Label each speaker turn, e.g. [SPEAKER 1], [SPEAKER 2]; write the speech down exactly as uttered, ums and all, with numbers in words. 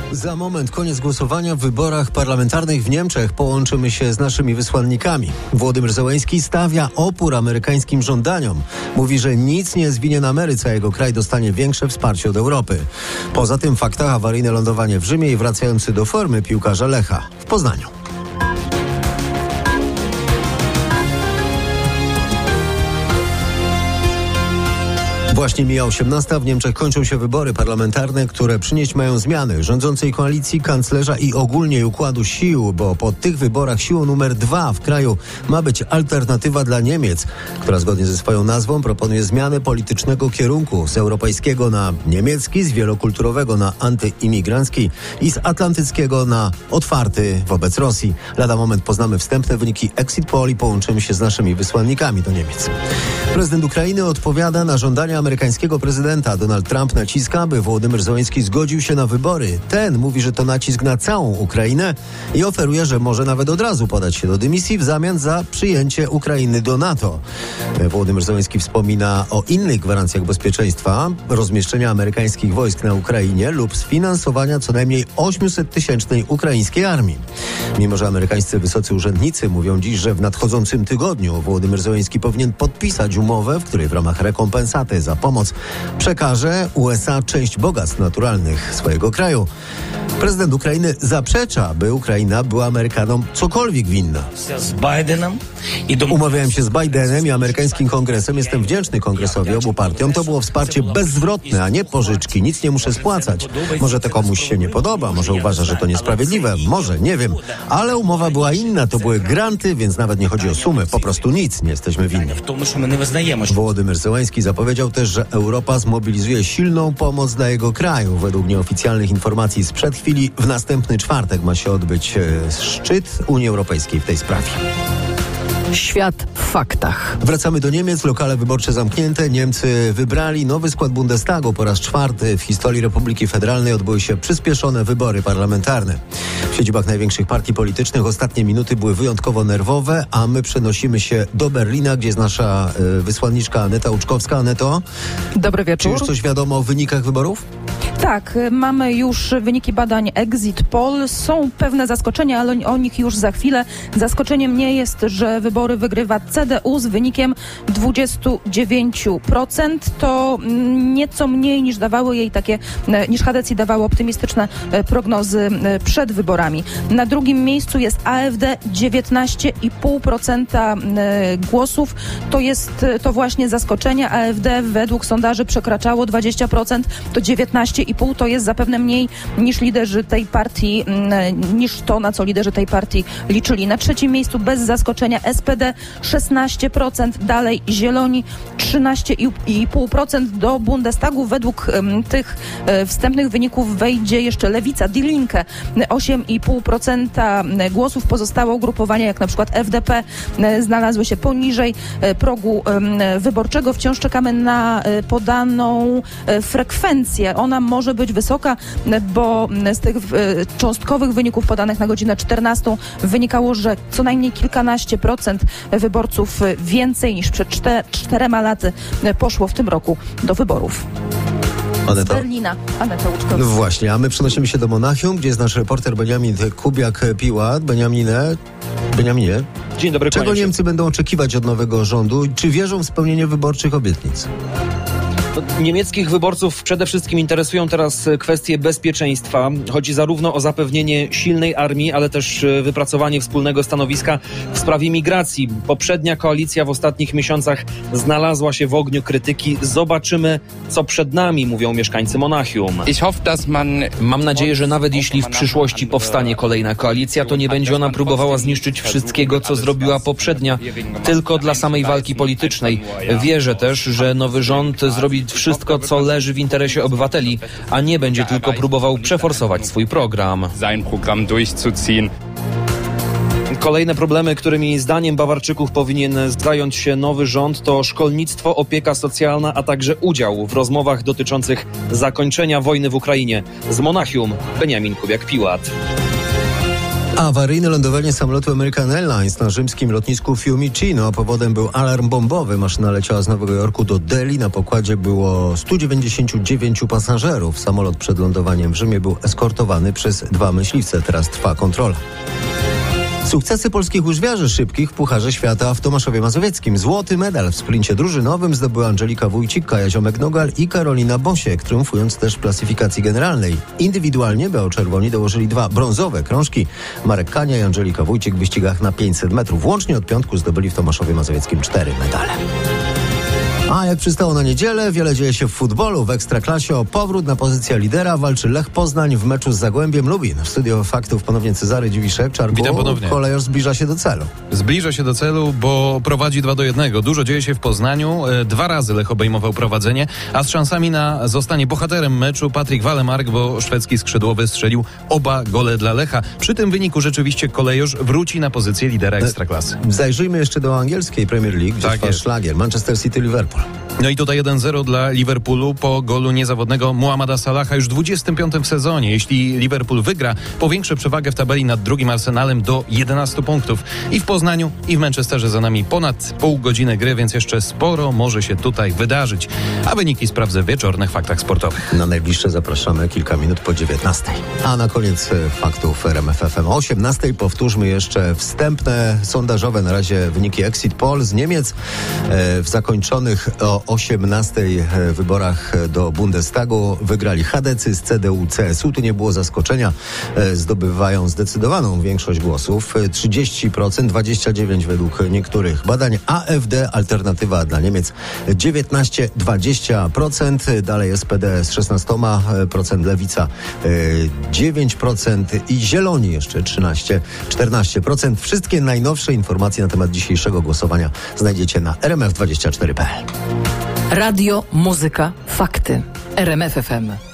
[SPEAKER 1] Za moment koniec głosowania w wyborach parlamentarnych w Niemczech. Połączymy się z naszymi wysłannikami. Władimir Zełenski stawia opór amerykańskim żądaniom. Mówi, że nic nie jest winien Ameryce, a jego kraj dostanie większe wsparcie od Europy. Poza tym w faktach awaryjne lądowanie w Rzymie i wracający do formy piłkarza Lecha w Poznaniu. Właśnie mija osiemnasta. W Niemczech kończą się wybory parlamentarne, które przynieść mają zmiany rządzącej koalicji, kanclerza i ogólnie układu sił, bo po tych wyborach siłą numer dwa w kraju ma być alternatywa dla Niemiec, która zgodnie ze swoją nazwą proponuje zmianę politycznego kierunku z europejskiego na niemiecki, z wielokulturowego na antyimigrancki i z atlantyckiego na otwarty wobec Rosji. Lada moment poznamy wstępne wyniki exit poll i połączymy się z naszymi wysłannikami do Niemiec. Prezydent Ukrainy odpowiada na żądania amerykańskiego prezydenta. Donald Trump naciska, by Wołodymyr Zełenski zgodził się na wybory. Ten mówi, że to nacisk na całą Ukrainę i oferuje, że może nawet od razu podać się do dymisji w zamian za przyjęcie Ukrainy do NATO. Wołodymyr Zełenski wspomina o innych gwarancjach bezpieczeństwa, rozmieszczenia amerykańskich wojsk na Ukrainie lub sfinansowania co najmniej ośmiosettysięcznej ukraińskiej armii. Mimo że amerykańscy wysocy urzędnicy mówią dziś, że w nadchodzącym tygodniu Wołodymyr Zełenski powinien podpisać umowę, w której w ramach rekompensaty za pomoc przekaże U S A część bogactw naturalnych swojego kraju. Prezydent Ukrainy zaprzecza, by Ukraina była Amerykanom cokolwiek winna.
[SPEAKER 2] Z Bidenem i do...
[SPEAKER 1] Umawiałem się z Bidenem i amerykańskim kongresem. Jestem wdzięczny kongresowi, obu partiom. To było wsparcie bezzwrotne, a nie pożyczki. Nic nie muszę spłacać. Może to komuś się nie podoba, może uważa, że to niesprawiedliwe. Może, nie wiem. Ale umowa była inna. To były granty, więc nawet nie chodzi o sumę. Po prostu nic nie jesteśmy winni. Wołodymyr Zełenski zapowiedział też, że Europa zmobilizuje silną pomoc dla jego kraju. Według nieoficjalnych informacji sprzed chwili w następny czwartek ma się odbyć szczyt Unii Europejskiej w tej sprawie.
[SPEAKER 3] Świat w faktach.
[SPEAKER 1] Wracamy do Niemiec. Lokale wyborcze zamknięte. Niemcy wybrali nowy skład Bundestagu. Po raz czwarty w historii Republiki Federalnej odbyły się przyspieszone wybory parlamentarne. W siedzibach największych partii politycznych ostatnie minuty były wyjątkowo nerwowe, a my przenosimy się do Berlina, gdzie jest nasza y, wysłanniczka Aneta Łuczkowska. Aneto,
[SPEAKER 3] dobry wieczór.
[SPEAKER 1] Czy już coś wiadomo o wynikach wyborów?
[SPEAKER 4] Tak, mamy już wyniki badań Exit Poll. Są pewne zaskoczenia, ale o nich już za chwilę. Zaskoczeniem nie jest, że wybory wygrywa C D U z wynikiem dwadzieścia dziewięć procent. To nieco mniej niż dawały jej takie, niż Hadecji dawały optymistyczne prognozy przed wyborami. Na drugim miejscu jest A F D, dziewiętnaście i pół procent głosów. To jest to właśnie zaskoczenie. A F D według sondaży przekraczało dwadzieścia procent, to dziewiętnaście i pół to jest zapewne mniej niż liderzy tej partii, niż to, na co liderzy tej partii liczyli. Na trzecim miejscu bez zaskoczenia S P D szesnaście procent, dalej Zieloni trzynaście i pół procent. Do Bundestagu według um, tych e, wstępnych wyników wejdzie jeszcze Lewica, Die Linke, osiem i pół procent głosów. Pozostałe ugrupowania, jak na przykład F D P, e, znalazły się poniżej e, progu e, wyborczego. Wciąż czekamy na e, podaną e, frekwencję. Ona może być wysoka, bo z tych e, cząstkowych wyników podanych na godzinę czternastą wynikało, że co najmniej kilkanaście procent wyborców więcej niż przed czterema laty poszło w tym roku do wyborów.
[SPEAKER 1] Aneta.
[SPEAKER 4] Z Berlina. Aneta Łuczkowska.
[SPEAKER 1] No właśnie, a my przenosimy się do Monachium, gdzie jest nasz reporter Beniamin Kubiak-Piłat. Beniaminie, Beniaminie.
[SPEAKER 5] Dzień dobry.
[SPEAKER 1] Czego Niemcy będą oczekiwać od nowego rządu? Czy wierzą w spełnienie wyborczych obietnic?
[SPEAKER 5] Niemieckich wyborców przede wszystkim interesują teraz kwestie bezpieczeństwa. Chodzi zarówno o zapewnienie silnej armii, ale też wypracowanie wspólnego stanowiska w sprawie migracji. Poprzednia koalicja w ostatnich miesiącach znalazła się w ogniu krytyki. Zobaczymy, co przed nami, mówią mieszkańcy Monachium.
[SPEAKER 6] Mam nadzieję, że nawet jeśli w przyszłości powstanie kolejna koalicja, to nie będzie ona próbowała zniszczyć wszystkiego, co zrobiła poprzednia, tylko dla samej walki politycznej. Wierzę też, że nowy rząd zrobi wszystko, co leży w interesie obywateli, a nie będzie tylko próbował przeforsować swój program.
[SPEAKER 5] Kolejne problemy, którymi zdaniem Bawarczyków powinien zająć się nowy rząd, to szkolnictwo, opieka socjalna, a także udział w rozmowach dotyczących zakończenia wojny w Ukrainie. Z Monachium Beniamin Kubiak-Piłat.
[SPEAKER 1] Awaryjne lądowanie samolotu American Airlines na rzymskim lotnisku Fiumicino. Powodem był alarm bombowy. Maszyna leciała z Nowego Jorku do Delhi. Na pokładzie było stu dziewięćdziesięciu dziewięciu pasażerów. Samolot przed lądowaniem w Rzymie był eskortowany przez dwa myśliwce. Teraz trwa kontrola. Sukcesy polskich łyżwiarzy szybkich w Pucharze Świata w Tomaszowie Mazowieckim. Złoty medal w sprincie drużynowym zdobyła Angelika Wójcik, Kaja Ziomek-Nogal i Karolina Bosiek, triumfując też w klasyfikacji generalnej. Indywidualnie biało-czerwoni dołożyli dwa brązowe krążki. Marek Kania i Angelika Wójcik w wyścigach na pięćset metrów. Łącznie od piątku zdobyli w Tomaszowie Mazowieckim cztery medale. A jak przystało na niedzielę, wiele dzieje się w futbolu. W Ekstraklasie o powrót na pozycję lidera walczy Lech Poznań w meczu z Zagłębiem Lubin. W studio faktów ponownie Cezary Dziwiszek. Czarku,
[SPEAKER 7] witam ponownie.
[SPEAKER 1] Kolejorz zbliża się do celu.
[SPEAKER 7] Zbliża się do celu, bo prowadzi dwa do jednego. Dużo dzieje się w Poznaniu. Dwa razy Lech obejmował prowadzenie, a z szansami na zostanie bohaterem meczu Patryk Walemark, bo szwedzki skrzydłowy strzelił oba gole dla Lecha. Przy tym wyniku rzeczywiście Kolejorz wróci na pozycję lidera Ekstraklasy.
[SPEAKER 1] Zajrzyjmy jeszcze do angielskiej Premier League, gdzie
[SPEAKER 7] Tak
[SPEAKER 1] trwa
[SPEAKER 7] jest.
[SPEAKER 1] szlagier. Manchester City, Liverpool.
[SPEAKER 7] No i tutaj jeden zero dla Liverpoolu po golu niezawodnego Mohamada Salaha już dwudziestym piątym w sezonie. Jeśli Liverpool wygra, powiększy przewagę w tabeli nad drugim Arsenalem do jedenastu punktów. I w Poznaniu, i w Manchesterze za nami ponad pół godziny gry, więc jeszcze sporo może się tutaj wydarzyć. A wyniki sprawdzę w wieczornych faktach sportowych.
[SPEAKER 1] Na najbliższe zapraszamy kilka minut po dziewiętnastej. A na koniec e, faktów R M F F M o osiemnastej powtórzmy jeszcze wstępne sondażowe na razie wyniki Exit Poll z Niemiec e, w zakończonych o osiemnastej wyborach do Bundestagu wygrali chadecy z C D U, C S U. Tu nie było zaskoczenia. Zdobywają zdecydowaną większość głosów. trzydzieści procent, dwadzieścia dziewięć procent według niektórych badań. A F D, Alternatywa dla Niemiec, dziewiętnaście do dwudziestu procent. Dalej S P D z szesnaście procent, Lewica dziewięć procent i Zieloni jeszcze trzynaście do czternastu procent. Wszystkie najnowsze informacje na temat dzisiejszego głosowania znajdziecie na r m f dwadzieścia cztery kropka p l.
[SPEAKER 3] Radio, muzyka, fakty. R M F F M.